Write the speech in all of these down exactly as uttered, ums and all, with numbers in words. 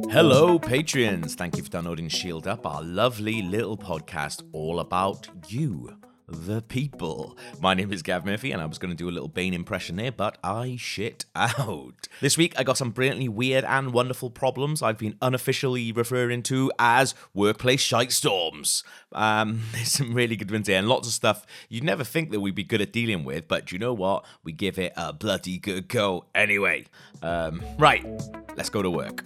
Hello, Patreons. Thank you for downloading Shield Up, our lovely little podcast all about you, the people. My name is Gav Murphy, and I was going to do a little Bane impression there, but I shit out. This week, I got some brilliantly weird and wonderful problems I've been unofficially referring to as workplace shitestorms. Um, there's some really good ones here, and lots of stuff you'd never think that we'd be good at dealing with, but you know what? We give it a bloody good go anyway. Um, right, let's go to work.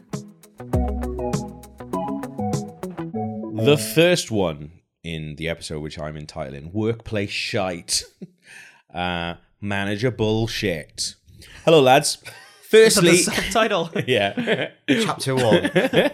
The first one in the episode, which I'm entitling Workplace Shite, uh, Manager Bullshit. Hello, lads. Firstly, subtitle. Yeah. Chapter one.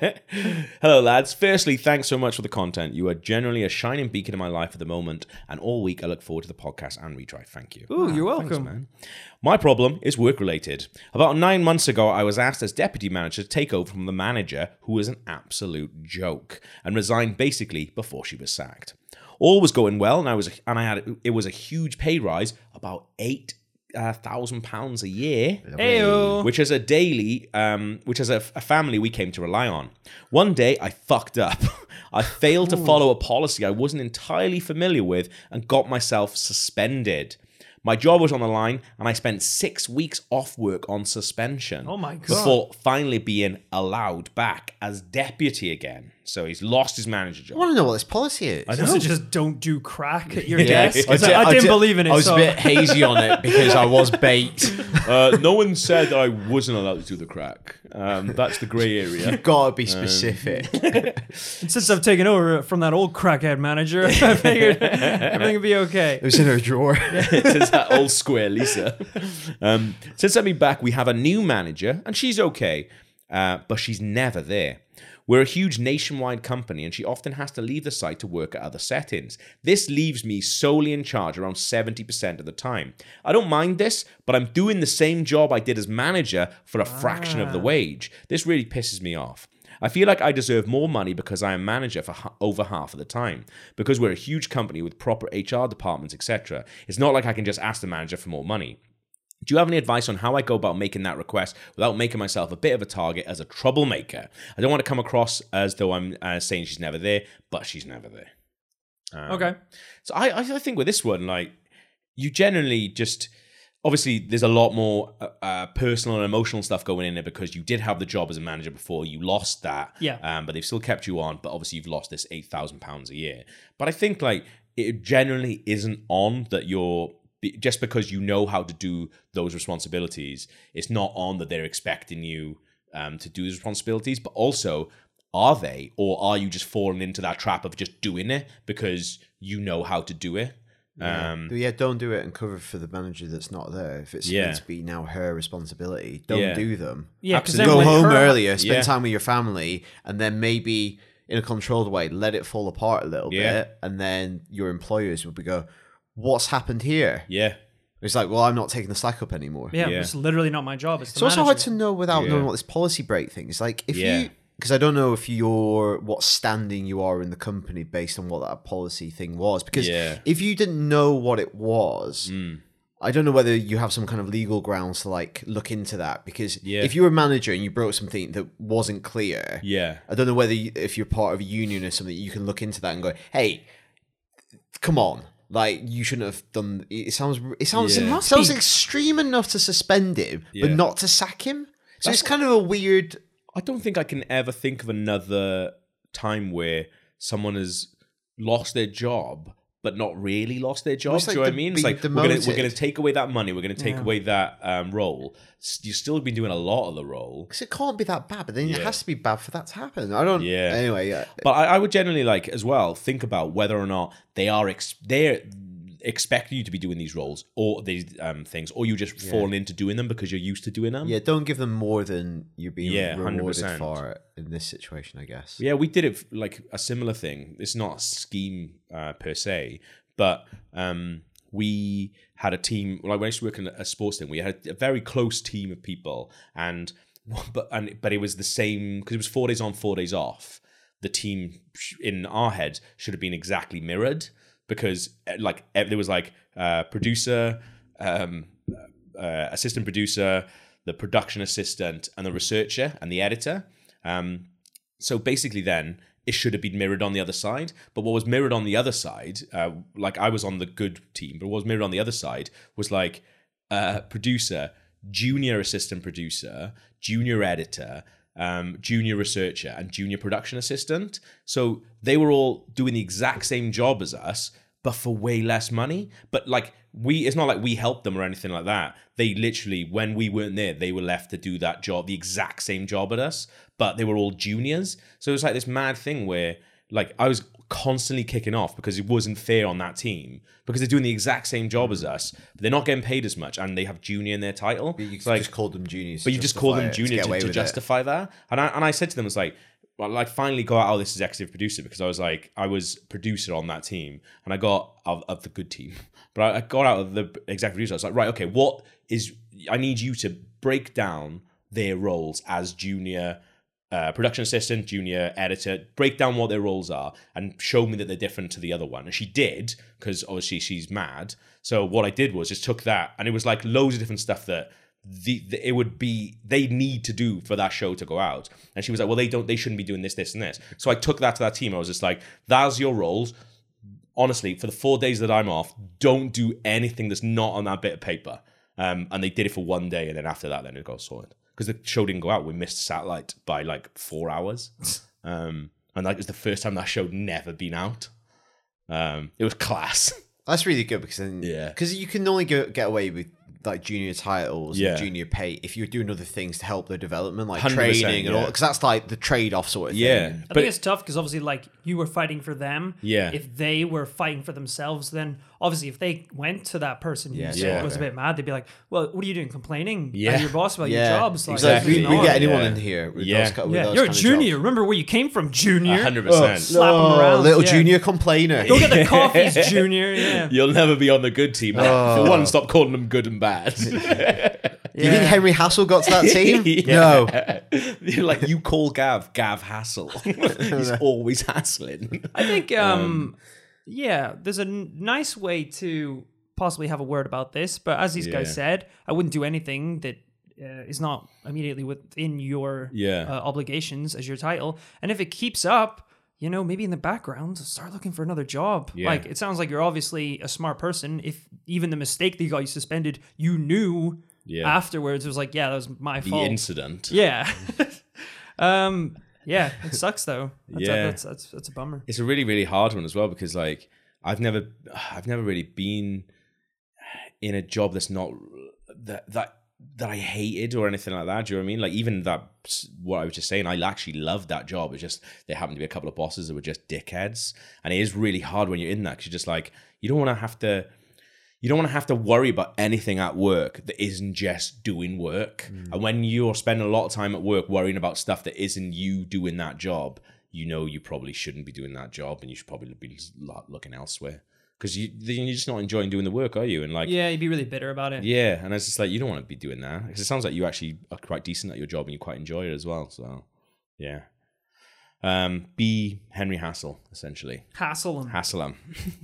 Hello, lads. Firstly, thanks so much for the content. You are generally a shining beacon in my life at the moment, and all week I look forward to the podcast and retry. Thank you. Ooh, you're welcome. Thanks, man. My problem is work-related. About nine months ago, I was asked as deputy manager to take over from the manager, who was an absolute joke, and resigned basically before she was sacked. All was going well, and I was, and I had it was a huge pay rise, about eight Uh, thousand pounds a year, Ayo. which as a daily, um, which as a, a family we came to rely on. One day I fucked up. I failed to follow a policy I wasn't entirely familiar with and got myself suspended. My job was on the line, and I spent six weeks off work on suspension. Oh my God. Before finally being allowed back as deputy again. So he's lost his manager job. I want to know what this policy is. I So know. just don't do crack at your Yeah. desk. I I, did- I I didn't did- believe in it. I was so. a bit hazy on it because I was bait. Uh, no one said I wasn't allowed to do the crack. Um, that's the grey area. You've got to be specific. And since I've taken over from that old crackhead manager, I figured everything would be okay. It was in her drawer. Since that old square Lisa. Um, since I've been back, we have a new manager, and she's okay, uh, but she's never there. We're a huge nationwide company, and she often has to leave the site to work at other settings. This leaves me solely in charge around seventy percent of the time. I don't mind this, but I'm doing the same job I did as manager for a fraction of the wage. This really pisses me off. I feel like I deserve more money because I am manager for ha- over half of the time. Because we're a huge company with proper H R departments, et cetera. It's not like I can just ask the manager for more money. Do you have any advice on how I go about making that request without making myself a bit of a target as a troublemaker? I don't want to come across as though I'm uh, saying she's never there, but she's never there. Um, Okay. So I, I think with this one, like, you generally just... Obviously, there's a lot more uh, uh, personal and emotional stuff going in there because you did have the job as a manager before. You lost that. Yeah. Um, but they've still kept you on. But obviously, you've lost this eight thousand pounds a year. But I think, like, it generally isn't on that you're... Just because you know how to do those responsibilities, it's not on that they're expecting you um, to do those responsibilities. But also, are they? Or are you just falling into that trap of just doing it because you know how to do it? Yeah. Um, But yeah, don't do it and cover for the manager that's not there. If it's Yeah. meant to be now her responsibility, don't Yeah. do them. Yeah, because Absolutely. then Go when home her- earlier, spend Yeah. time with your family, and then maybe in a controlled way, let it fall apart a little Yeah. bit, and then your employers will be go, "What's happened here?" yeah. It's like, well, I'm not taking the slack up anymore. Yeah, Yeah. it's literally not my job. It's, the It's also hard manager. to know without Yeah. knowing what this policy break thing is. Like, if Yeah. you, because I don't know if you're, what standing you are in the company based on what that policy thing was. Because Yeah. if you didn't know what it was, Mm. I don't know whether you have some kind of legal grounds to like look into that. Because Yeah. if you're a manager and you broke something that wasn't clear, Yeah. I don't know whether you, if you're part of a union or something, you can look into that and go, hey, come on. Like, you shouldn't have done. It sounds. It sounds. Yeah. It It must sounds be- extreme enough to suspend him, Yeah. but not to sack him. So That's- it's kind of a weird. I don't think I can ever think of another time where someone has lost their job, but not really lost their job. Well, it's Do you like know what I the- mean? It's being like we're gonna, we're demoted. gonna take away that money. We're gonna take Yeah. away that um, role. S- You've still been doing a lot of the role. Because it can't be that bad, but then it Yeah. has to be bad for that to happen. I don't. Yeah. Anyway, yeah. But I, I would generally like as well think about whether or not they are ex- they're expecting you to be doing these roles or these um, things, or you just falling into doing them because you're used to doing them. Yeah, don't give them more than you're being Yeah, one hundred rewarded percent. for in this situation, I guess. Yeah, we did it f- like a similar thing. It's not a scheme uh, per se, but um, we had a team. Like when I used to work in a sports thing, we had a very close team of people, and but and but it was the same because it was four days on, four days off. The team sh- in our heads should have been exactly mirrored because uh, like eh, there was like uh, producer, um, uh, assistant producer, the production assistant, and the researcher and the editor. Um, so basically then it should have been mirrored on the other side. But what was mirrored on the other side, uh, like I was on the good team, but what was mirrored on the other side was like uh, producer, junior assistant producer, junior editor, um, junior researcher, and junior production assistant. So they were all doing the exact same job as us, but for way less money. But like we, it's not like we helped them or anything like that. They literally, when we weren't there, they were left to do that job, the exact same job at us, but they were all juniors. So it was like this mad thing where like I was constantly kicking off because it wasn't fair on that team because they're doing the exact same job as us, but they're not getting paid as much and they have junior in their title. But you It's like, just called them juniors. but to you just call them justify it, junior get to, away to with it. justify that. And I and I said to them, it's like, well, like finally got out of this executive producer because I was like, I was producer on that team and I got of, of the good team, but I, I got out of the executive producer. I was like, right, okay, what is, I need you to break down their roles as junior uh, production assistant, junior editor, break down what their roles are and show me that they're different to the other one. And she did, because obviously she's mad. So what I did was just took that and it was like loads of different stuff that The, the it would be they need to do for that show to go out, and she was like, well, they don't they shouldn't be doing this this and this. So I took that to that team. I was just like, that's your roles. Honestly, for the four days that I'm off, don't do anything that's not on that bit of paper. Um, and they did it for one day, and then after that, then it got sorted because the show didn't go out. We missed satellite by like four hours, um, and like it was the first time that show had never been out. Um, it was class. That's really good because then, Yeah. because you can only go, get away with like junior titles Yeah. and junior pay if you're doing other things to help their development, like one hundred percent, training and all. yeah. Because that's like the trade-off sort of Yeah, thing. I but think it's tough because obviously, like, you were fighting for them. Yeah. If they were fighting for themselves, then obviously, if they went to that person who Yeah, yeah, yeah. was a bit mad, they'd be like, "Well, what are you doing? Complaining Yeah. at your boss about Yeah, your jobs? Like, exactly. Exactly. We, we moving get on." anyone Yeah. in here with Yeah. those, ki- with Yeah, those you're a kind of junior. jobs. Remember where you came from, junior? one hundred percent. Slap 'em Oh, around, little yeah. junior complainer. Go get the coffees, junior. Yeah. You'll never be on the good team. Oh. For one, stop calling them good and bad. Do you think Henry Hassel got to that team? No. You're like, you call Gav, Gav Hassel. He's always hassling. I think, um, yeah, there's a n- nice way to possibly have a word about this, but as these guys Yeah. said, I wouldn't do anything that uh, is not immediately within your Yeah. uh, obligations as your title. And if it keeps up, you know, maybe in the background, start looking for another job. Yeah. Like, it sounds like you're obviously a smart person. If even the mistake that got you suspended, you knew Yeah. afterwards, it was like, yeah, that was my The fault. incident. Yeah. um, yeah, it sucks though. That's, Yeah. that's, that's, that's a bummer. It's a really, really hard one as well because like I've never I've never really been in a job that's not that that that I hated or anything like that. Do you know what I mean? Like even that what I was just saying, I actually loved that job. It's just there happened to be a couple of bosses that were just dickheads. And it is really hard when you're in that because you're just like you don't want to have to You don't want to have to worry about anything at work that isn't just doing work. Mm. And when you're spending a lot of time at work worrying about stuff that isn't you doing that job, you know you probably shouldn't be doing that job and you should probably be looking elsewhere. Because you, you're just not enjoying doing the work, are you? And like, Yeah, you'd be really bitter about it. yeah, and it's just like, you don't want to be doing that. Because it sounds like you actually are quite decent at your job and you quite enjoy it as well. So, yeah. Um, be Henry Hassel, essentially. Hassle them. Hassle him.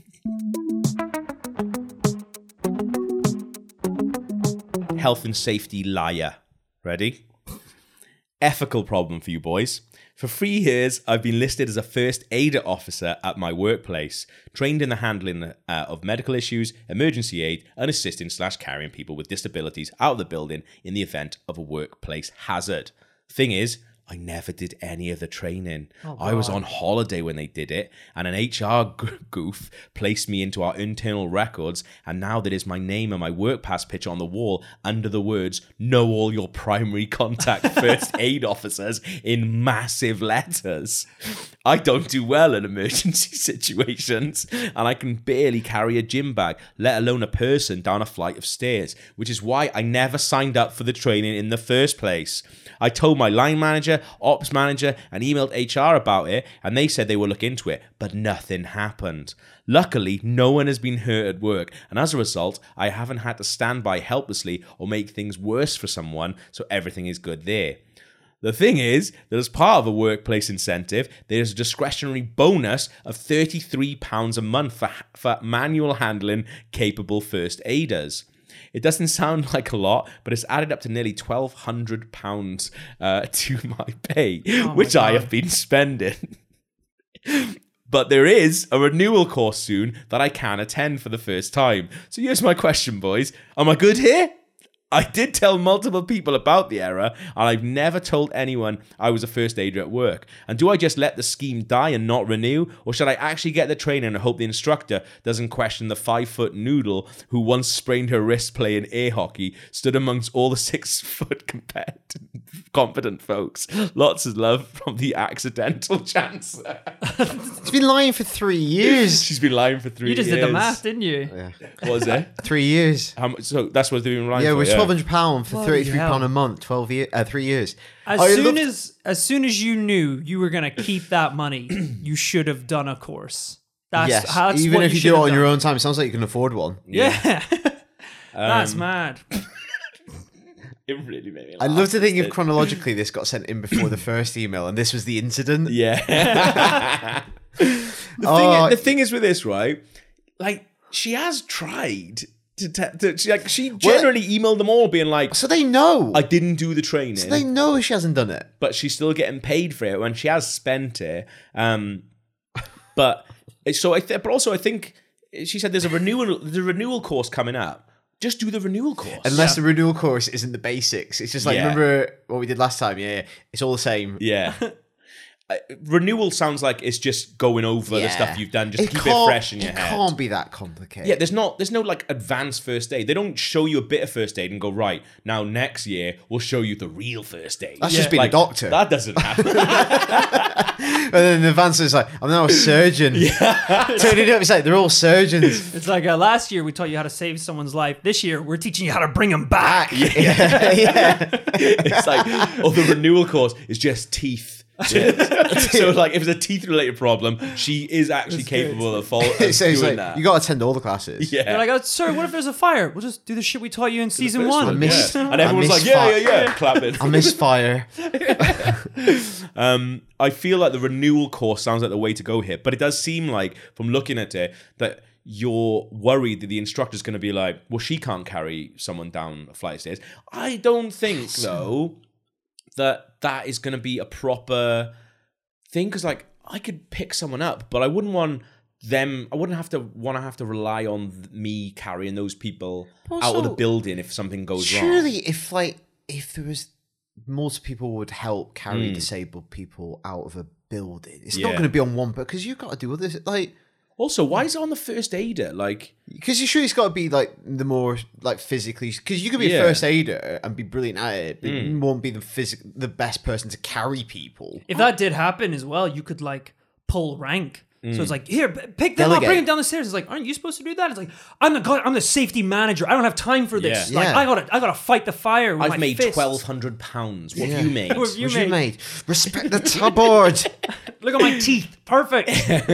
Health and safety liar. Ready? Ethical problem for you boys. For three years, I've been listed as a first aider officer at my workplace, trained in the handling uh, of medical issues, emergency aid, and assisting slash carrying people with disabilities out of the building in the event of a workplace hazard. Thing is, I never did any of the training. Oh, I was God. on holiday when they did it, and an H R g- goof placed me into our internal records, and now there is my name and my work pass picture on the wall under the words, know all your primary contact first aid officers in massive letters. I don't do well in emergency situations, and I can barely carry a gym bag, let alone a person down a flight of stairs, which is why I never signed up for the training in the first place. I told my line manager, ops manager, and emailed H R about it, and they said they would look into it, but nothing happened. Luckily, no one has been hurt at work, and as a result, I haven't had to stand by helplessly or make things worse for someone, so everything is good there. The thing is that as part of a workplace incentive, there is a discretionary bonus of thirty-three pounds a month for, for manual handling capable first aiders. It doesn't sound like a lot, but it's added up to nearly twelve hundred pounds uh, to my pay, Oh my which I God. have been spending. But there is a renewal course soon that I can attend for the first time. So here's my question, boys. Am I good here? I did tell multiple people about the error, and I've never told anyone I was a first aider at work. And do I just let the scheme die and not renew? Or should I actually get the training and hope the instructor doesn't question the five-foot noodle who once sprained her wrist playing air hockey, stood amongst all the six-foot competent folks? Lots of love from the accidental chancellor. It's been lying for three years. She's been lying for three You years. just did the math, didn't you? What was it? Three years. How much, so that's what they've been lying Yeah, it for, was yeah. twelve hundred pounds for Bloody thirty-three pounds hell. a month, twelve years, uh, three years. As I soon loved- as as soon as you knew you were gonna keep that money, you should have done a course. That's, yes, that's even what if you should do it have on done. your own time, it sounds like you can afford one. Yeah, that's Um, mad. It really made me laugh. I'd love to think if It- chronologically this got sent in before the first email and this was the incident. Yeah. the, Oh, thing, the thing is with this, right? Like, she has tried to, te- to she, like, she generally emailed them all being like, So they know. I didn't do the training, so they know she hasn't done it. but she's still getting paid for it when she has spent it. Um, but so I, th- but also I think she said there's a renewal, there's a renewal course coming up. Just do the renewal course. Unless the renewal course isn't the basics. It's just like, Yeah. remember what we did last time? Yeah, yeah. It's all the same. Yeah. Uh, renewal sounds like it's just going over the stuff you've done, just keep it can't- fresh in your it head. can't be that complicated. Yeah, there's not there's no like advanced first aid. They don't show you a bit of first aid and go, right, now next year we'll show you the real first aid. That's just being a doctor. That doesn't happen. And then the advance is like, I'm now a surgeon. Yeah. Turning it up, it's like, they're all surgeons. It's like uh, last year we taught you how to save someone's life. This year we're teaching you how to bring them back. yeah. yeah. It's like, oh, the renewal course is just teeth. So like, if it's a teeth related problem, she is actually That's good. capable of, fault, of It says doing like, that. you got to attend all the classes. yeah. They're like, oh, sir, what if there's a fire? We'll just do the shit we taught you in season First one. I missed- yeah. And everyone's I like, missed yeah, fi- yeah, yeah, clapping. I miss fire. Um, I feel like the renewal course sounds like the way to go here, but it does seem like, from looking at it, that you're worried that the instructor's going to be like, well, she can't carry someone down a flight of stairs. I don't think, though, that that is going to be a proper thing, because, like, I could pick someone up, but I wouldn't want them, I wouldn't have to want to have to rely on th- me carrying those people out of the Also, building if something goes wrong. Surely, if like, if there was most people would help carry Mm. disabled people out of a building, it's Yeah. not going to be on one, because you've got to do all this, like, Also, why is it on the first aider? Like, because you sure it's got to be like the more like physically, because you could be Yeah. a first aider and be brilliant at it, but Mm. you won't be the physic the best person to carry people. If that did happen as well, you could like pull rank. So it's like, here, p- pick them up, Delegate. bring them down the stairs. It's like, aren't you supposed to do that? It's like, I'm the god, I'm the safety manager. I don't have time for this. Yeah. Like, Yeah. I gotta, I gotta fight the fire with I've my made fists. twelve hundred pounds. What Yeah. have you made? What have you What you made? made? Respect the tubboard. Look at my teeth. Perfect.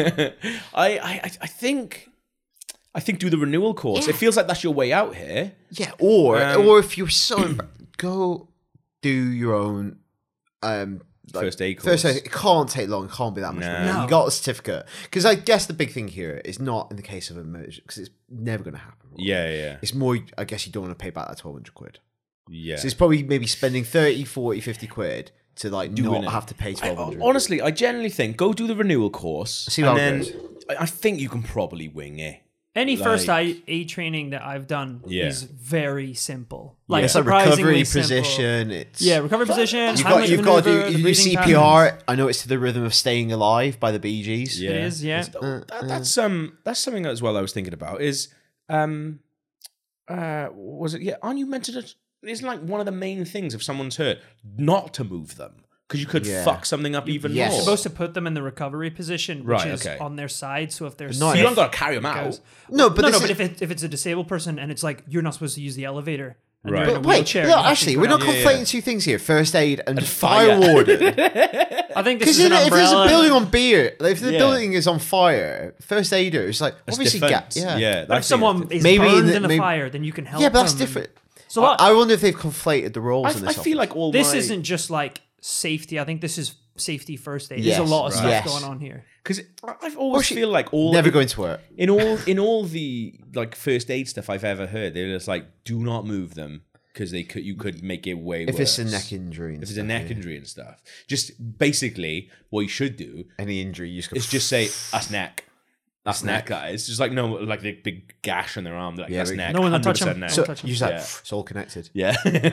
I, I, I think, I think do the renewal course. It feels like that's your way out here. Yeah, or Um, or if you're so embar- go do your own um like, First aid First course. aid. It can't take long. It can't be that much. No. money. No. You got a certificate, because I guess the big thing here is not in the case of a emergency, because it's never going to happen. right? Yeah, yeah, It's more, I guess you don't want to pay back that twelve hundred quid. yeah. So it's probably maybe spending thirty, forty, fifty quid to like Doing not it. have to pay I- twelve hundred. honestly, I generally think go do the renewal course. See how and it then I, I think you can probably wing it. Any first Like- aid aid training that I've done Yeah. is very simple. Yeah. Like It's a surprisingly recovery simple. position. It's Yeah, recovery position. You've Heimlich got you've got to maneuver, do the you do breathing C P patterns. R. I know it's to the rhythm of "Staying Alive" by the Bee Gees. Yeah, It is, yeah. It's- oh, that- that's um, that's something as well. I was thinking about is um, uh, was it? Yeah, aren't you meant to? Just, isn't like one of the main things if someone's hurt not to move them because you could Yeah. fuck something up even yes. more. You're supposed to put them in the recovery position, which Right, is okay. on their side. So if they're not so sick, you don't got to carry them out. goes- No, but no, this no. is- But if it, if it's a disabled person and it's like you're not supposed to use the elevator, and Right. you're in a But wait, wheelchair, no, you have to actually, go we're not down. Yeah, conflating yeah. two things here: first aid and, fire. fire warden. I think this Because is an if there's a umbrella. building on beer, like if the Yeah. building is on fire, first aider is like That's obviously different. ga- yeah, yeah. But that's if someone different. is Maybe in burned the- in the maybe- fire, then you can help. yeah, but that's them and- different. So I, what- I wonder if they've conflated the roles I, in I this. feel like all this my, isn't just like safety. I think this is safety first aid. Yes, There's a lot of right. stuff Yes. going on here. Because I always she- feel like all Never in, going to work. in all in all the like first aid stuff I've ever heard, they're just like, do not move them because they could you could make it way If worse. it's a neck injury, and if it's a stuff, neck yeah. injury and stuff, just basically what you should do any injury, you just go. is just say that's neck. That's neck, neck. guys. Just like no, like the big gash on their arm. They're like, Yeah, that's but- neck. No one will one hundred touch 'em. percent neck. So touch 'em. you just like Yeah. it's all connected. Yeah.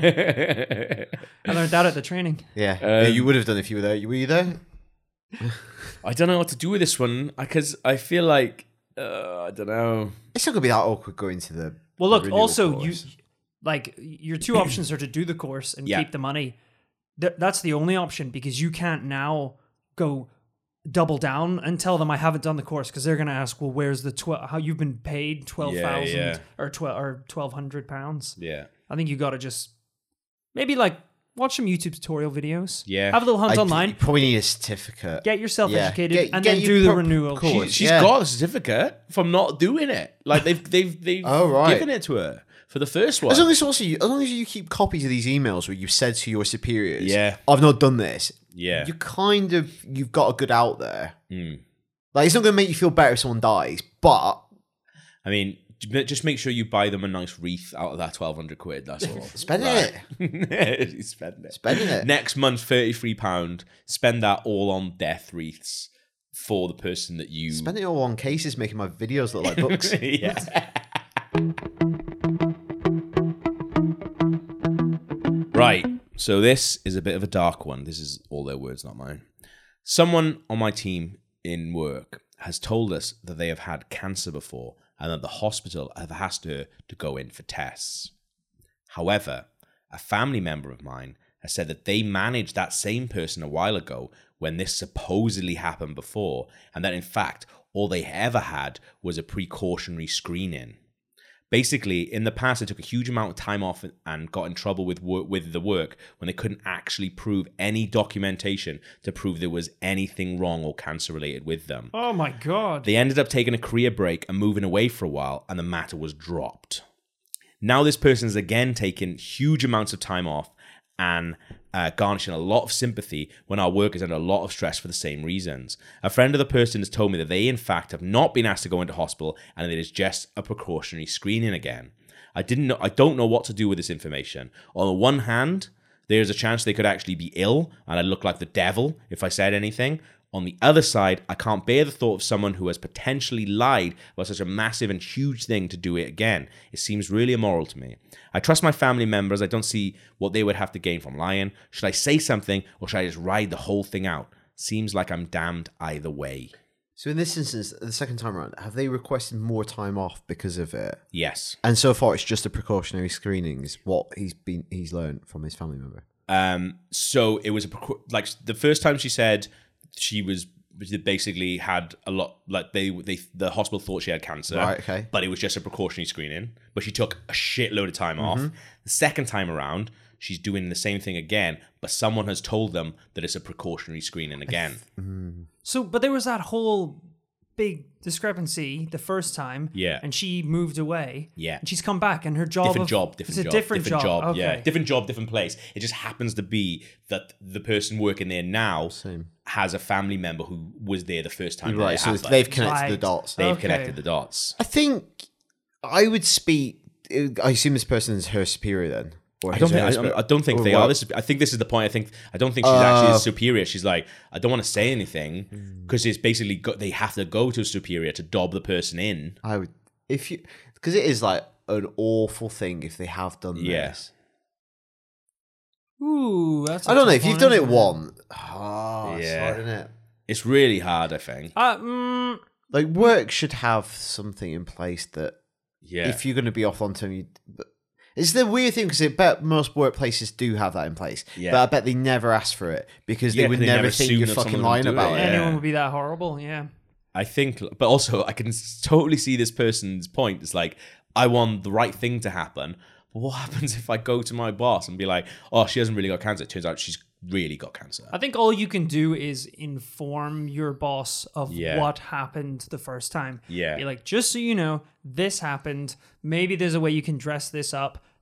I learned that at the training. Yeah, yeah, Um, you would have done if you were there. Were you there? I don't know what to do with this one because I feel like uh, I don't know. It's not gonna be that awkward going to the. Well, look. renewal Also, course. you like your two options are to do the course and Yeah. keep the money. Th- that's the only option because you can't now go double down and tell them I haven't done the course because they're going to ask, well, where's the twelve? How you've been paid twelve thousand Yeah, yeah. or twelve or twelve hundred pounds? Yeah. I think you got to just maybe like watch some YouTube tutorial videos. Yeah. have a little hunt I- online. You probably need a certificate. Get yourself Yeah. educated Get- and get then your do the pro- renewal. course. She's Yeah. got a certificate from not doing it. Like they've they've they've Oh, right. given it to her for the first one. As long as also you, as long as you keep copies of these emails where you've said to your superiors, Yeah. I've not done this. Yeah. You kind of you've got a good out there. Mm. Like it's not going to make you feel better if someone dies, but I mean, j- just make sure you buy them a nice wreath out of that twelve hundred quid. That's all. spend Right. it. spend it. Spending it. Next month, thirty-three pounds. Spend that all on death wreaths for the person that you. Spend it all on cases making my videos look like books. yeah. Right. So this is a bit of a dark one. This is all their words, not mine. Someone on my team in work has told us that they have had cancer before and that the hospital have asked her to go in for tests. However, a family member of mine has said that they managed that same person a while ago when this supposedly happened before, and that in fact, all they ever had was a precautionary screening. Basically, in the past, they took a huge amount of time off and got in trouble with work, with the work when they couldn't actually prove any documentation to prove there was anything wrong or cancer related with them. Oh my god! They ended up taking a career break and moving away for a while, and the matter was dropped. Now this person is again taking huge amounts of time off and uh, garnishing a lot of sympathy when our work is under a lot of stress for the same reasons. A friend of the person has told me that they in fact have not been asked to go into hospital and that it is just a precautionary screening again. I didn't know, I don't know what to do with this information. On the one hand, there's a chance they could actually be ill and I'd look like the devil if I said anything. On the other side, I can't bear the thought of someone who has potentially lied about such a massive and huge thing to do it again. It seems really immoral to me. I trust my family members. I don't see what they would have to gain from lying. Should I say something or should I just ride the whole thing out? Seems like I'm damned either way. So in this instance, the second time around, have they requested more time off because of it? Yes. And so far, it's just a precautionary screening. Is what he's been he's learned from his family member. Um. So it was a precu- like the first time she said she was basically had a lot like they they the hospital thought she had cancer, Right, okay. but it was just a precautionary screening. But she took a shitload of time off. Mm-hmm. The second time around, she's doing the same thing again, but someone has told them that it's a precautionary screening again. So, but there was that whole big discrepancy the first time. Yeah. And she moved away. Yeah. And she's come back, and her job. Different of- job, different it's job, a different, job. Yeah, Okay. different job, different place. It just happens to be that the person working there now Same. has a family member who was there the first time. that Right. it So happened. they've connected Right. the dots. They've Okay. connected the dots. I think I would speak. I assume this person is her superior then. Or I don't his think. or I, her don't- superior. I don't think Or they what? are. This. I think this is the point. I think. I don't think she's actually Uh, a superior. She's like, I don't want to say anything because it's basically go, they have to go to a superior to dob the person in. I would if you because it is like an awful thing if they have done Yeah. this. Ooh, that's. I I don't know if you've done it Isn't once. Oh, it's Yeah. hard, isn't it? It's really hard. I think. Uh, mm, Like work should have something in place that Yeah. if you're going to be off on time, you. But it's the weird thing because I bet most workplaces do have that in place. Yeah. But I bet they never ask for it because Yeah, they would they never never think assume you're that fucking someone would lying do about it, it. yeah. anyone would be that horrible. Yeah. I think, but also I can s- totally see this person's point. It's like, I want the right thing to happen. But what happens if I go to my boss and be like, oh, she hasn't really got cancer? It turns out she's really got cancer. I think all you can do is inform your boss of Yeah. what happened the first time. Yeah. Be like, just so you know, this happened. Maybe there's a way you can dress this up.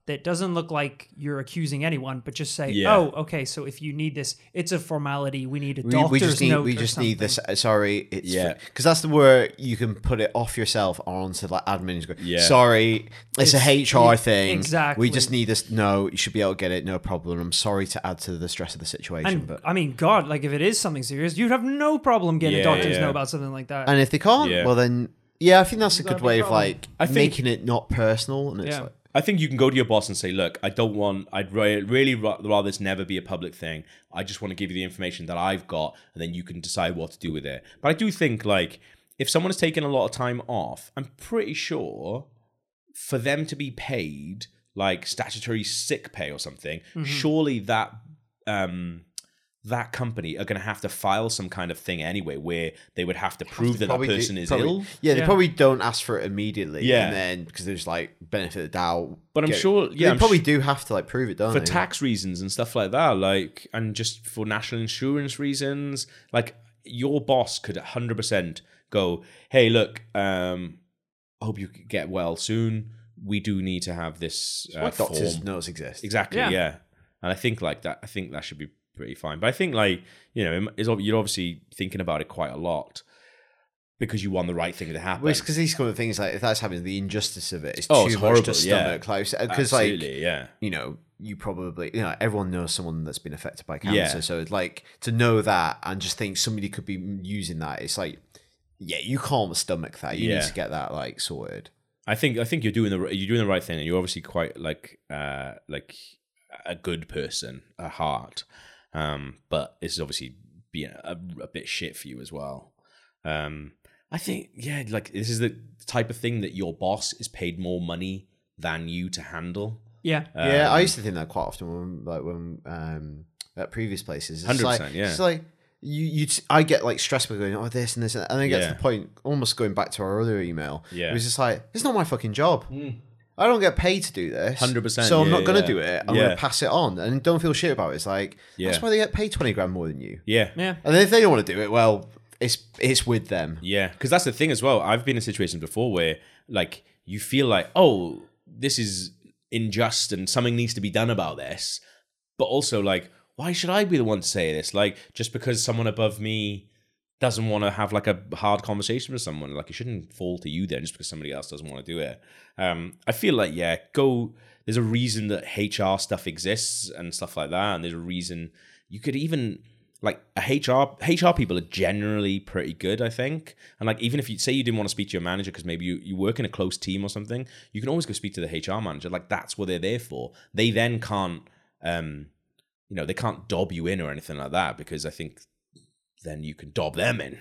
that doesn't look like you're accusing anyone, but just say, Yeah. oh, okay, so if you need this, it's a formality. We need a We, doctor's we just need note we or just need this. something." uh, Sorry, it's Yeah. because that's the where you can put it off yourself or onto like admin. Go, Yeah. Sorry, it's, a It's- H R yeah, thing. exactly. We just need this. No, you should be able to get it. No problem. I'm sorry to add to the stress of the situation, And but I mean, God, like if it is something serious, you'd have no problem getting Yeah, a doctor's yeah. note about something like that. and if they can't, Yeah. well then, yeah, I think that's a That'd good be a way of problem. like I think- making it not personal. And it's Yeah. like, I think you can go to your boss and say, look, I don't want, I'd re- really ra- rather this never be a public thing. I just want to give you the information that I've got, and then you can decide what to do with it. But I do think, like, if someone has taken a lot of time off, I'm pretty sure for them to be paid, like, statutory sick pay or something, surely that um, that company are going to have to file some kind of thing anyway, where they would have to prove that that probably do- person is probably- ill. Yeah, they Yeah. probably don't ask for it immediately. Yeah. and then because there's like benefit of the doubt. But I'm get- sure- yeah, they I'm probably sh- do have to like prove it, don't For they? tax reasons and stuff like that, like, and just for national insurance reasons, like, your boss could one hundred percent go, hey, look, um, I hope you get well soon. We do need to have this uh, Why doctors' form. notes exist. Exactly, yeah. Yeah. And I think like that, I think that should be pretty fine. But I think like, you know, it's, you're obviously thinking about it quite a lot because you want the right thing to happen. Well, it's because these kind of things, like if that's happening, the injustice of it is Oh, too it's much horrible, to yeah. stomach. Close because, like, Absolutely, yeah. you know, you probably, you know, everyone knows someone that's been affected by cancer. Yeah. So it's like to know that and just think somebody could be using that. It's like, yeah, you can't stomach that. You Yeah. need to get that like sorted. I think I think you're doing the you're doing the right thing, and you're obviously quite like uh like a good person at heart. Um, but this is obviously being a, a bit shit for you as well. Um, I think yeah, like this is the type of thing that your boss is paid more money than you to handle. yeah. yeah, I Um, used to think that quite often when, like, when um at previous places. It's one hundred like, percent, yeah. It's like you, you, I get like stressed by going, oh, this and this, and that. And then it gets Yeah. to the point, almost going back to our other email. Yeah. It was just like, it's not my fucking job. I don't get paid to do this. one hundred percent, So I'm yeah, not going to yeah. do it. I'm Yeah. going to pass it on and don't feel shit about it. It's like, Yeah. that's why they get paid twenty grand more than you. Yeah, Yeah. And then if they don't want to do it, well, it's it's with them. yeah, because that's the thing as well. I've been in situations before where like you feel like, oh, this is unjust and something needs to be done about this, but also like, why should I be the one to say this? Like, just because someone above me doesn't want to have like a hard conversation with someone, like it shouldn't fall to you then just because somebody else doesn't want to do it. Um, I feel like, yeah, go, there's a reason that H R stuff exists and stuff like that. And there's a reason you could even, like a H R, H R people are generally pretty good, I think. And like, even if you say you didn't want to speak to your manager because maybe you, you work in a close team or something, you can always go speak to the H R manager. Like that's what they're there for. They then can't, um, you know, they can't dob you in or anything like that because I think then you can dob them in.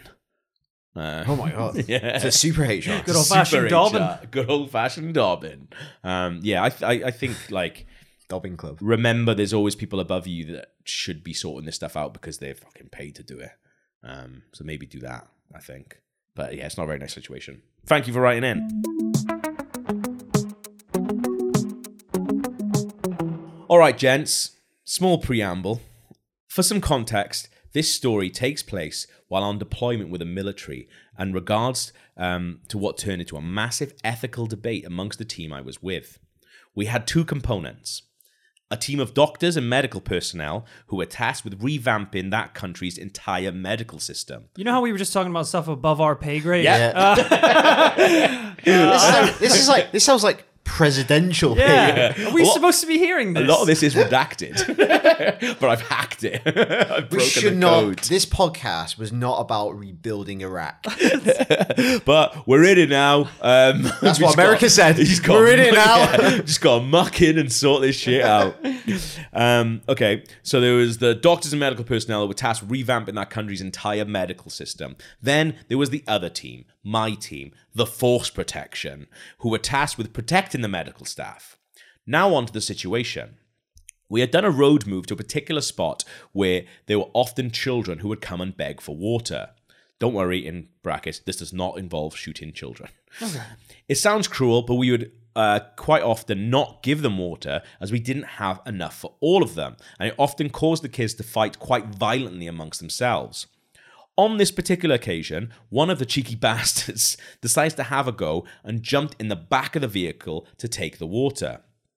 Uh, Oh my God. yeah. It's a super H R. Good old-fashioned Super dobbing. H R. Good old fashioned dobbing. Um, yeah, I, th- I I think like Dobbing club. remember, there's always people above you that should be sorting this stuff out because they're fucking paid to do it. Um, so maybe do that. I think, but yeah, it's not a very nice situation. Thank you for writing in. All right, gents. Small preamble. For some context, this story takes place while on deployment with the military and regards um, to what turned into a massive ethical debate amongst the team I was with. We had two components. A team of doctors and medical personnel who were tasked with revamping that country's entire medical system. You know how we were just talking about stuff above our pay grade? Yeah. this, is like, this is like this sounds like presidential. Yeah. Are we A lot- supposed to be hearing A this? lot of this is redacted, but I've hacked it. I've We broken should the not. code. This podcast was not about rebuilding Iraq. But we're in it now. Um, That's we what just America got- said. we just got- We're in it now. yeah, just got to muck in and sort this shit out. Um, okay, so there was the doctors and medical personnel who were tasked with revamping that country's entire medical system. Then there was the other team, my team, the Force Protection, who were tasked with protecting the medical staff. Now on to the situation. We had done a road move to a particular spot where there were often children who would come and beg for water. Don't worry, in brackets, this does not involve shooting children. Okay. It sounds cruel, but we would uh, quite often not give them water as we didn't have enough for all of them, and it often caused the kids to fight quite violently amongst themselves. On this particular occasion, one of the cheeky bastards decides to have a go and jumped in the back of the vehicle to take the water.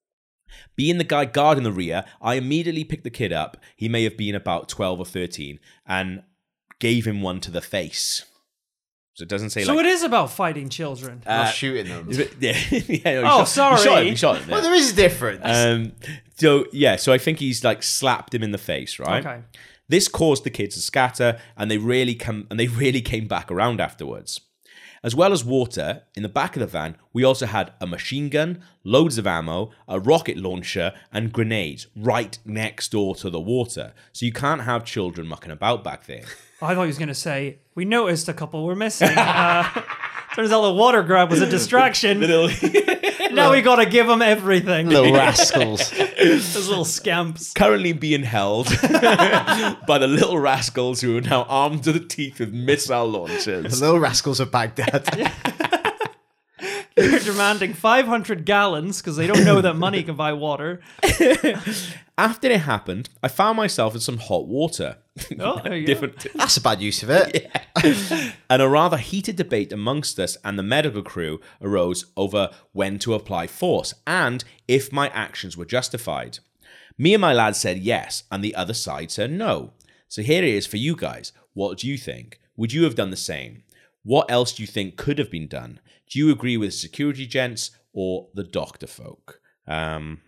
Being the guy guarding the rear, I immediately picked the kid up. He may have been about twelve or thirteen, and gave him one to the face. So it doesn't say So like... it is about fighting children. Not shooting them. Yeah, yeah, no, he Oh, shot, He shot sorry. him. He shot him. Well, Yeah. there is a difference. Um, so yeah, so I think he's like slapped him in the face, right? Okay. This caused the kids to scatter, and they really come and they really came back around afterwards. As well as water, in the back of the van, we also had a machine gun, loads of ammo, a rocket launcher, and grenades right next door to the water. So you can't have children mucking about back there. I thought he was going to say, we noticed a couple were missing. Uh, turns out the water grab was a distraction. Now we got to give them everything. Little rascals. Those little scamps. Currently being held by the little rascals who are now armed to the teeth with missile The launchers. little rascals of Baghdad. They're demanding five hundred gallons because they don't know that money can buy water. After it happened, I found myself in some hot water. Oh, there you go. Different. That's a bad use of it. And a rather heated debate amongst us and the medical crew arose over when to apply force and if my actions were justified. Me and my lad said yes, and the other side said no. So here it is for you guys. What do you think? Would you have done the same? What else do you think could have been done? Do you agree with security gents or the doctor folk? Um,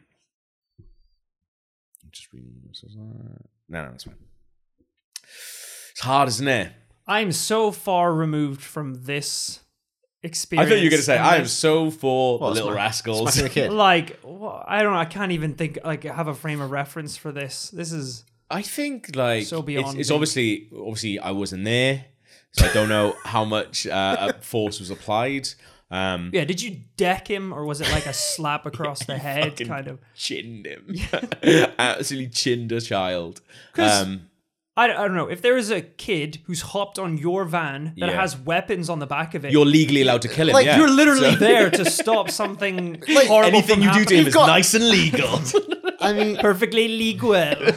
I'm just reading this. No, no, that's fine. It's hard, isn't it? I'm so far removed from this I experience. thought you were going to say, and I am this- so for Well, little smack- rascals. Smacking a kid. Like, wha- I don't know. I can't even think, like, have a frame of reference for this. This is. I think like So it's, beyond it's me. obviously obviously I wasn't there, so I don't know how much uh, force was applied. Um, Yeah, did you deck him or was it like a slap across the head, fucking kind of? chinned him, absolutely chinned a child. 'Cause- Um, I, I don't know. If there is a kid who's hopped on your van that Yeah. has weapons on the back of it, you're legally allowed to kill him. Like, yeah. you're literally So- there to stop something horrible Anything from you do to him happening. is got- nice and legal. I mean, Perfectly legal.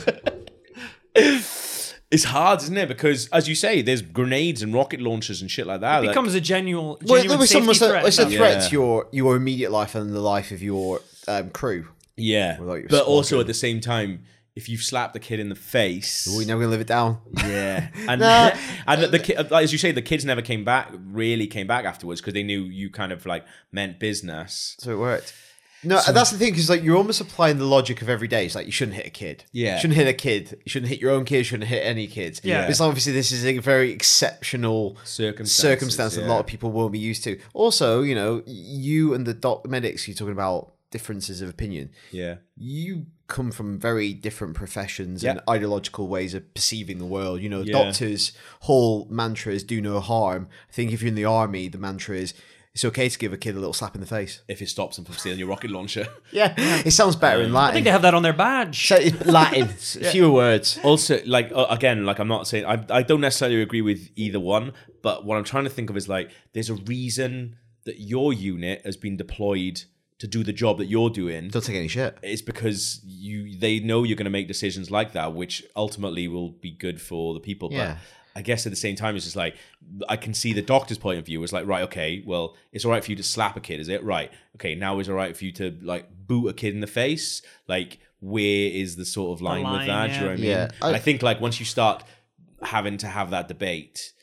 It's hard, isn't it? Because as you say, there's grenades and rocket launchers and shit like that. It like- becomes a genuine, well, genuine there was safety almost a, threat. it's a now. threat Yeah. to your, your immediate life and the life of your um, crew. yeah, Without your but also squadron. at the same time, if you've slapped the kid in the face, We're never going to live it down. yeah, and No. and the kid, like, as you say, the kids never came back. Really came back afterwards because they knew you kind of like meant business. So it worked. No, and that's the thing, because like you're almost applying the logic of every day. It's like you shouldn't hit a kid. Yeah. You shouldn't hit a kid. You shouldn't hit your own kid. You shouldn't hit any kids. Yeah. It's obviously this is a very exceptional Circumstances, circumstance that a yeah. lot of people won't be used to. Also, you know, you and the doc medics, you're talking about differences of opinion. Yeah, You come from very different professions Yeah. and ideological ways of perceiving the world. You know, Yeah. doctors' whole mantra is do no harm. I think if you're in the army, the mantra is it's okay to give a kid a little slap in the face. if it stops them from stealing your rocket launcher. Yeah, it sounds better in I Latin. think they have that on their badge. So it's Latin, fewer words. Also, like uh, again, like I'm not saying I I don't necessarily agree with either one, but what I'm trying to think of is like there's a reason that your unit has been deployed to do the job that you're doing. Don't take any shit. It's because you they know you're going to make decisions like that, which ultimately will be good for the people. Yeah. But I guess at the same time, it's just like I can see the doctor's point of view. It's like, right, okay, well, it's all right for you to slap a kid, is it? Right, okay, now it's all right for you to like boot a kid in the face. Like, where is the sort of line, line, with that? Do you know what I mean? yeah. And I- I think like once you start having to have that debate,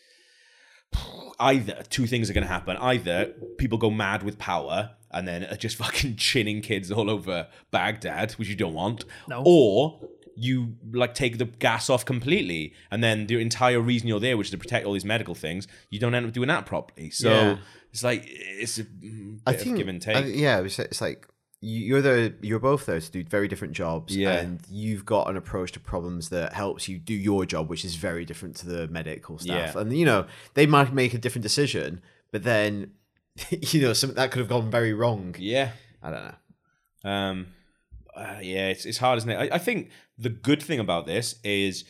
either two things are going to happen. Either people go mad with power and then are just fucking chinning kids all over Baghdad, which you don't want. No. Or you like take the gas off completely, and then the entire reason you're there, which is to protect all these medical things, you don't end up doing that properly. So Yeah. it's like it's a bit I of think give and take. I- yeah, it's, it's like you- you're the you're both there to do very different jobs, Yeah. and you've got an approach to problems that helps you do your job, which is very different to the medical staff. Yeah. And you know they might make a different decision, but then you know something that could have gone very wrong. yeah. I don't know. Um, uh, yeah, it's it's hard, isn't it? I, I think the good thing about this is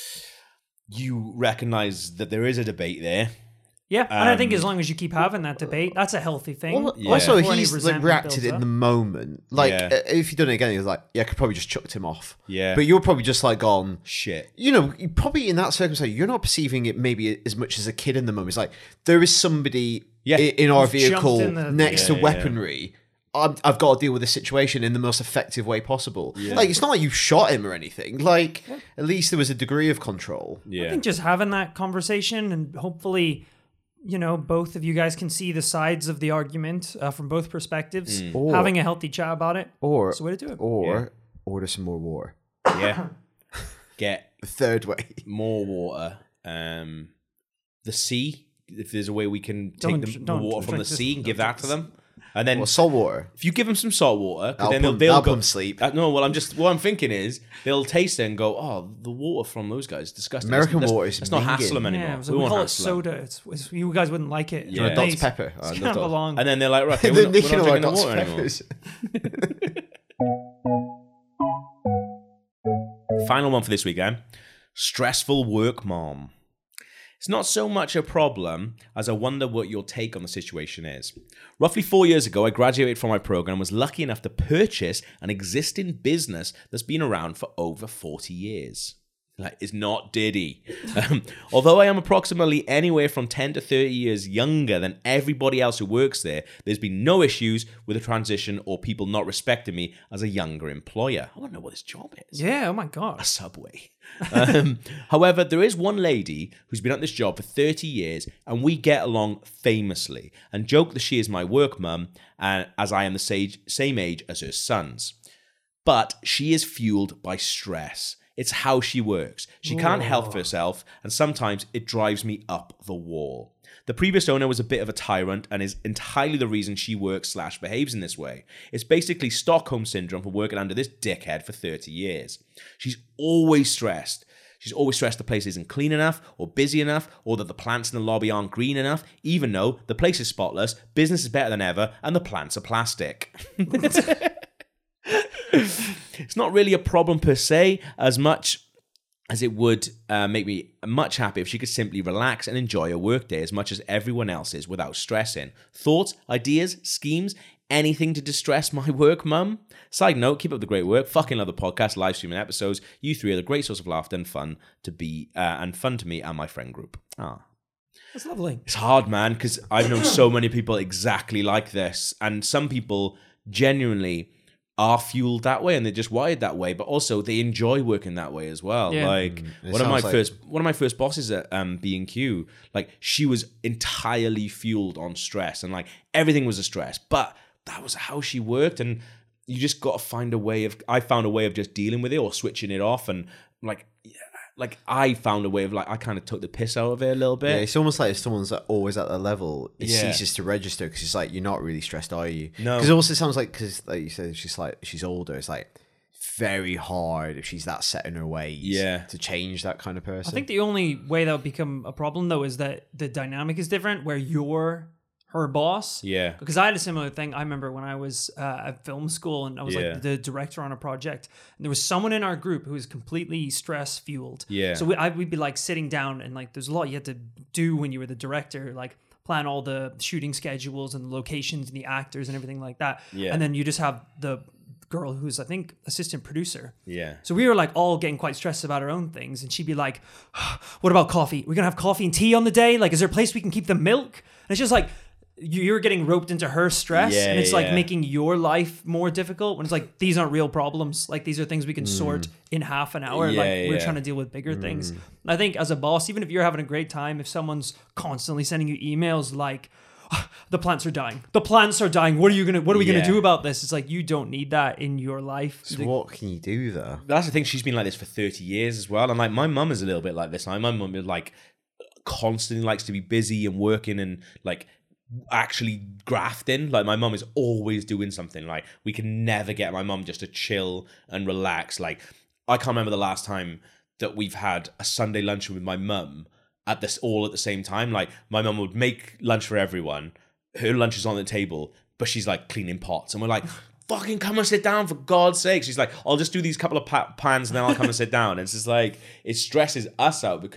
you recognize that there is a debate there. Yeah, and I think Um, as long as you keep having that debate, that's a healthy thing. Well, Yeah. Also, Before any he's like resentment reacted builds in up. the moment. Like Yeah. uh, if you'd done it again, he was like, "Yeah, I could probably just chucked him off." Yeah. But you're probably just like gone. Shit. You know, you probably in that circumstance, you're not perceiving it maybe as much as a kid in the moment. It's like there is somebody Yeah. i- in our Who's jumped vehicle in the- next Yeah, to yeah. weaponry. I'm, I've got to deal with this situation in the most effective way possible. Like, it's not like you shot him or anything. Like, at least there was a degree of control. Yeah. I think just having that conversation and hopefully, you know, both of you guys can see the sides of the argument uh, from both perspectives. Mm. Or- Having a healthy chat about it. Or, That's the way to do it. or order some more water. Yeah. Get The third way. more water. Um, the sea. If there's a way we can take Don't- the, the don't water from the drink this- sea and give don't that to drink them, and then Well, salt water. if you give them some salt water, 'cause I'll then put, they'll, they'll I'll go. put 'em sleep. Uh, no, well, I'm just what I'm thinking is they'll taste it and go, "Oh, the water from those guys is disgusting." American let's, water let's, is let's not hassle them minging. anymore. Yeah, so we we won't call it hassle them. soda. It's, it's you guys wouldn't like it. Yeah. It's Doctor nice. Pepper. It's I kind love of those. along. And then they're like, "Right, okay, And we're then not, they we're can not order drinking the Doctor water anymore." Peppers. Final one for this weekend. Stressful work mom. It's not so much a problem as I wonder what your take on the situation is. Roughly four years ago, I graduated from my program and was lucky enough to purchase an existing business that's been around for over forty years. Like, it's not Diddy. Um, although I am approximately anywhere from ten to thirty years younger than everybody else who works there, there's been no issues with the transition or people not respecting me as a younger employer. I want to know what this job is. Yeah, oh my God. A Subway. um, however, there is one lady who's been at this job for thirty years, and we get along famously, and joke that she is my work mum, and as I am the sage, same age as her sons. But she is fueled by stress. It's how she works. She can't help herself, and sometimes it drives me up the wall. The previous owner was a bit of a tyrant and is entirely the reason she works slash behaves in this way. It's basically Stockholm Syndrome for working under this dickhead for thirty years. She's always stressed. She's always stressed the place isn't clean enough or busy enough or that the plants in the lobby aren't green enough, even though the place is spotless, business is better than ever, and the plants are plastic. It's not really a problem per se, as much as it would uh, make me much happy if she could simply relax and enjoy her workday as much as everyone else is without stressing. Thoughts, ideas, schemes, anything to distress my work mum? Side note, keep up the great work. Fucking love the podcast, live streaming episodes. You three are the great source of laughter and fun to be uh, and fun to me and my friend group. Ah. That's lovely. It's hard, man, because I've known so many people exactly like this, and some people genuinely are fueled that way and they're just wired that way, but also they enjoy working that way as well. Yeah. Like Mm, it one of my sounds like- first one of my first bosses at um, B and Q, like she was entirely fueled on stress and like everything was a stress, but that was how she worked, and you just got to find a way of. I found a way of just dealing with it or switching it off, and like. Like I found a way of like I kind of took the piss out of it a little bit. Yeah, it's almost like if someone's always at that level, it Yeah. ceases to register because it's like you're not really stressed, are you? No. Because it also sounds like because like you said, she's like she's older. It's like very hard if she's that set in her ways. Yeah. to change that kind of person. I think the only way that would become a problem though is that the dynamic is different where you're her boss. Yeah. Because I had a similar thing. I remember when I was uh, at film school and I was Yeah. like the director on a project, and there was someone in our group who was completely stress fueled. Yeah. So we, I, we'd be like sitting down and like there's a lot you had to do when you were the director, like plan all the shooting schedules and the locations and the actors and everything like that. Yeah. And then you just have the girl who's I think assistant producer. Yeah. So we were like all getting quite stressed about our own things, and she'd be like, "What about coffee? We're gonna have coffee and tea on the day. Like, is there a place we can keep the milk?" And it's just like you- you're getting roped into her stress, Yeah, and it's like yeah. making your life more difficult. When it's like these aren't real problems. Like these are things we can sort in half an hour. Yeah, like we're yeah. trying to deal with bigger things. I think as a boss, even if you're having a great time, if someone's constantly sending you emails like, "Ah, the plants are dying. The plants are dying. What are you gonna? What are we Yeah. gonna do about this?" It's like you don't need that in your life. So what can you do though? That's the thing. She's been like this for thirty years as well. And like my mum is a little bit like this. Like, my mum is like constantly likes to be busy and working and like actually grafting. Like my mum is always doing something. Like we can never get my mum just to chill and relax. Like I can't remember the last time that we've had a Sunday luncheon with my mum at this all at the same time. Like my mum would make lunch for everyone. Her lunch is on the table, but she's like cleaning pots, and we're like, fucking come and sit down for God's sake. She's like, I'll just do these couple of pa- pans and then I'll come and sit down. And it's just like, it stresses us out because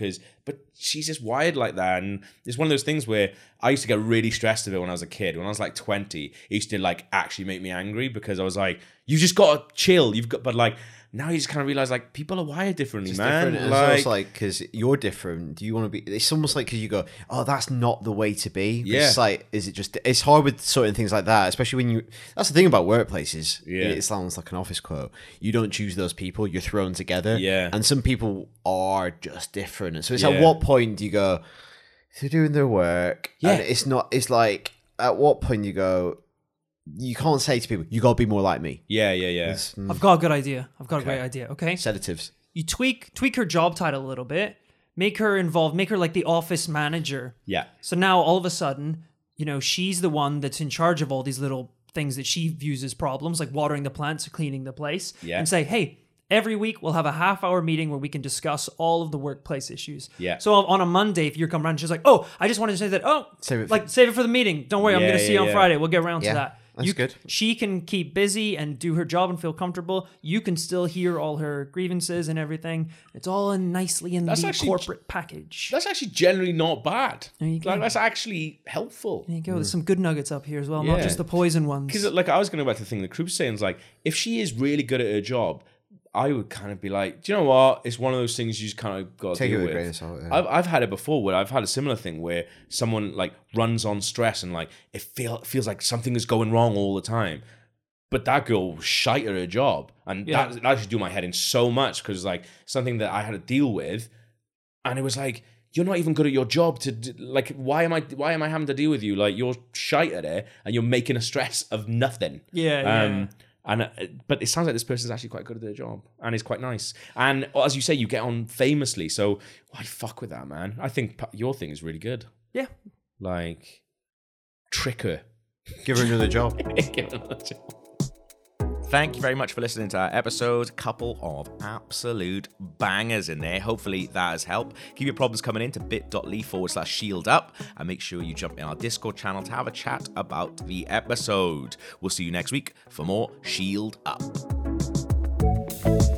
but she's just wired like that. And it's one of those things where I used to get really stressed of it when I was a kid. When I was like twenty, it used to like actually make me angry because I was like, you just got to chill. You've got, but like, now you just kind of realize like people are wired differently, It's man. different. And Like, it's also like, because you're different. Do you want to be? It's almost like because you go, oh, that's not the way to be. But Yeah. It's like, is it just? It's hard with certain things like that, especially when you. That's the thing about workplaces. Yeah. It sounds like an office quote. You don't choose those people. You're thrown together. Yeah. And some people are just different. So it's Yeah. at what point do you go? They're doing their work. Yeah. And it's not. It's like at what point you go. You can't say to people, you got to be more like me. yeah, yeah, yeah. It's, mm, I've got a good idea. I've got a great idea. Okay. sedatives. You tweak tweak her job title a little bit. Make her involved. Make her like the office manager. Yeah. So now all of a sudden, you know, she's the one that's in charge of all these little things that she views as problems, like watering the plants or cleaning the place. Yeah. And say, hey, every week we'll have a half hour meeting where we can discuss all of the workplace issues. Yeah. So on a Monday, if you come around, she's like, oh, I just wanted to say that, oh, Save it for- like save it for the meeting. Don't worry, I'm Yeah, going to see yeah, you on yeah. Friday. We'll get around Yeah, to that. that's You- good. She can keep busy and do her job and feel comfortable. You can still hear all her grievances and everything. It's all in nicely in That's the actually- corporate package. That's actually generally not bad. There you go. Like, that's actually helpful. There you go. There's some good nuggets up here as well, not Yeah. just the poison ones. Because like I was going to go back to the thing that Krups saying is like, if she is really good at her job, I would kind of be like, do you know what? It's one of those things you just kind of got to Take it deal with a with. grain of salt, yeah. I've I've had it before where I've had a similar thing where someone like runs on stress and like it feel feels like something is going wrong all the time. But that girl was shite at her job, and Yeah. that, that actually do my head in so much because like something that I had to deal with, and it was like, you're not even good at your job to d- like. Why am I? Why am I having to deal with you? Like you're shite at it, and you're making a stress of nothing. Yeah, yeah. Um, and uh, but it sounds like this person's actually quite good at their job and is quite nice. And as you say, you get on famously. So why fuck with that, man? I think pa- your thing is really good. Yeah. Like trick her. Give her another job. Give her another job. Thank you very much for listening to our episode. Couple of absolute bangers in there. Hopefully that has helped. Keep your problems coming in to bit.ly forward slash shield up and make sure you jump in our Discord channel to have a chat about the episode. We'll see you next week for more Shield Up.